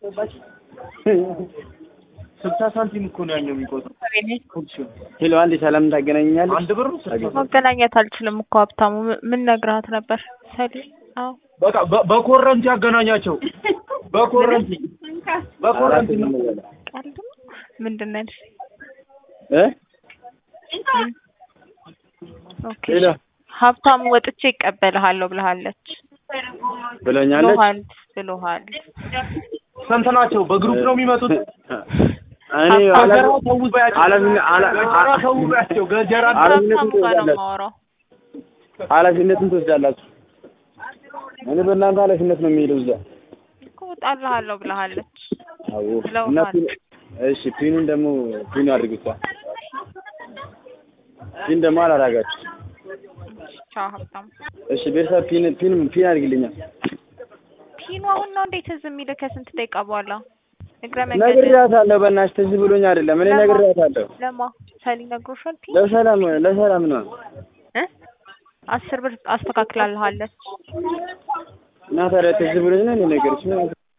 60 ሳንቲም እኮ ነው ያኛው የሚቆጥረው። ሄሎ አንዴ ሰላም ታገናኛለሽ? አንድ ብር ማገናኘት አልችልም እኮ ሀብታሙ። ምን ነግራት ነበር? ሰሊ አዎ በቃ በኮረንቲ ያገናኛቸው። በኮረንቲ ቀልድ ምንድነው? ኦኬ ሀብታሙ ወጥቼ ይቀበልሃለሁ ብለሃለች ብለዋል። ስንት ናቸው? በግሩፕ ነው የሚመጡት? እኔ ኃላፊነቱን ትወስዳላችሁ። እኔ በእናንተ ኃላፊነት ነው የሚሄደው እዛ እኮ እወጣልሃለሁ ብለሃለች። አዎ እሺ ፒኑን ደግሞ ፒኑ አድርጉት። ፒን ደግሞ አላረጋችሁ። ቻው ሀብታሙ። እሺ ቤተሰብ ፒን አድርግልኛል። ፒኑ አሁን ነው እንዴት ዝም የሚል? ከስንት ደቂቃ በኋላ እግረ መንገድ ነግሬያታለሁ። በእናትሽ ትዝ ብሎኝ አይደለም እኔ ነግሬያታለሁ። ለማ ሰሊ ነግሮሻል? ፒን ለሰላም ነው 10 ብር አስተካክላለች። እና ታዲያ ትዝ ብሎኝ ነው እኔ ነገርሽ